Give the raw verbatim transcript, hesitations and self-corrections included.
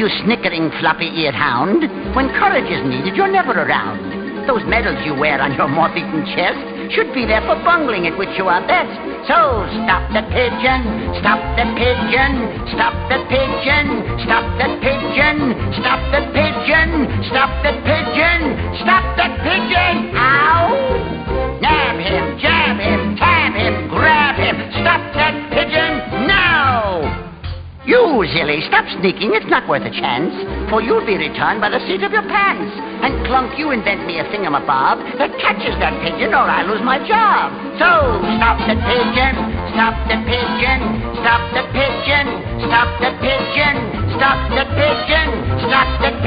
snickering, floppy-eared hound. When courage is needed, you're never around. Those medals you wear on your moth-eaten chest should be there for bungling, at which you are best. So stop the pigeon, stop the pigeon, stop the pigeon, stop the pigeon, stop the pigeon, stop the pigeon, stop the pigeon. Ow! Nab him, jab him, tab him, grab him. Stop that pigeon now! You, Zilly, stop sneaking. It's not worth a chance, for you'll be returned by the seat of your pants. And Clunk, you invent me a thingamabob that catches that pigeon, or I lose my job. So stop the pigeon, stop the pigeon, stop the pigeon, stop the pigeon, stop the pigeon, stop the